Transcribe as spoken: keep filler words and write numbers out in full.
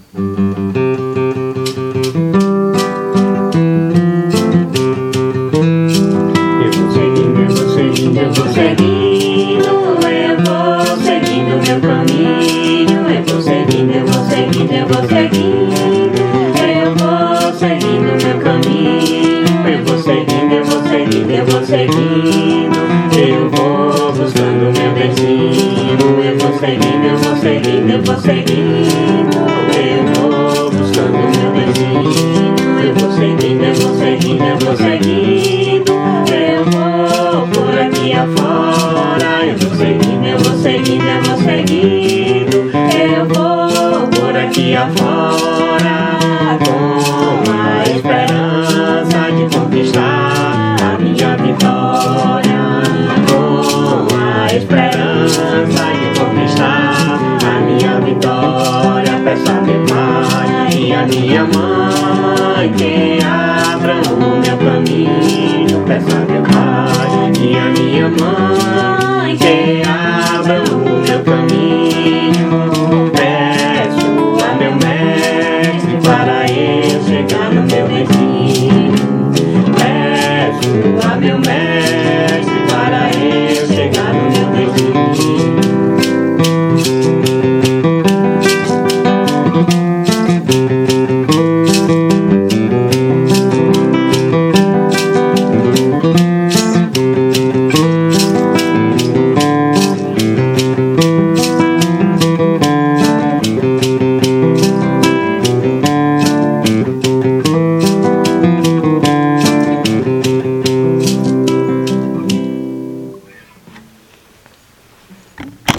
Eu vou seguindo, eu vou seguindo, eu vou seguindo, eu vou seguindo meu caminho. Eu vou seguindo, eu vou seguindo, eu vou seguindo, eu vou seguindo meu caminho. Eu vou seguindo, eu vou seguindo, eu vou seguindo, eu vou buscando meu destino. Eu vou seguindo, eu vou seguindo, eu vou seguindo, eu vou buscando meu destino. Eu vou seguindo, eu vou seguindo, eu vou seguindo, eu vou por aqui afora. Eu vou seguindo, eu vou seguindo, eu vou seguindo, eu vou por aqui afora, com a esperança de conquistar a minha vitória, com a esperança de conquistar a minha vitória. Peço a meu pai e a minha mãe que abram o meu caminho. Peço a meu pai e a minha mãe que abram o meu caminho.